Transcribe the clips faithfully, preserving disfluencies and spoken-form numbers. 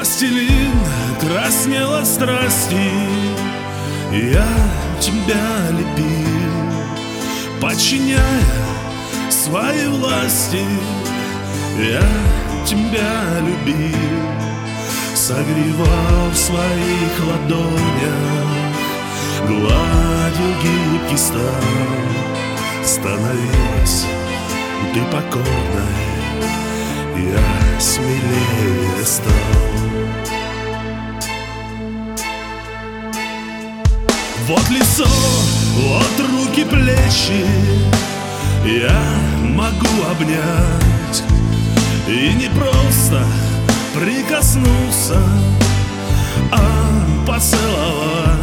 Пластилин краснел от страсти, я тебя лепил, подчиняя своей власти. Я тебя любил, согревал в своих ладонях, гладил гибкий стан. Становилась ты покорной, я смелее стал. Вот лицо, вот руки, плечи я могу обнять и не просто прикоснуться, а поцеловать.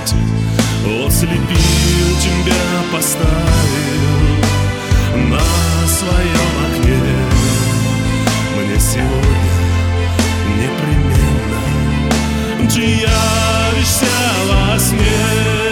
Ослепил тебя, поставил на своем окне. Мне сегодня непременно ты явишься во сне.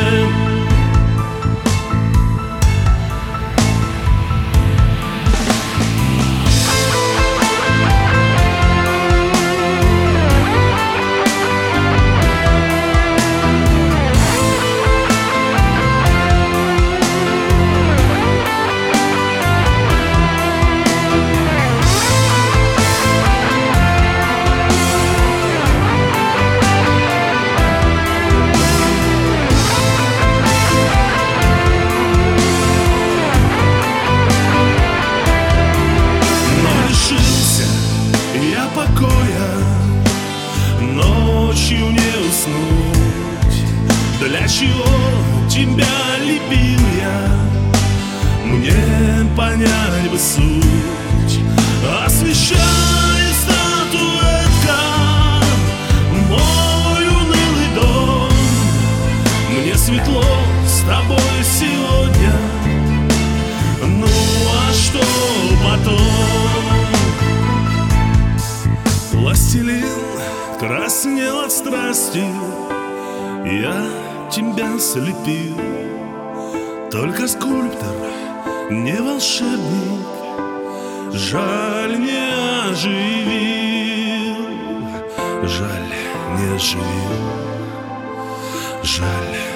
Ночью не уснуть. Для чего тебя любил я? Мне понять бы суть. Освещает статуэтка мой унылый дом. Мне светло с тобой сегодня. Ну а что потом? Пластилин краснел от страсти, я тебя слепил. Только скульптор, не волшебник, жаль, не оживил. Жаль, не оживил. Жаль.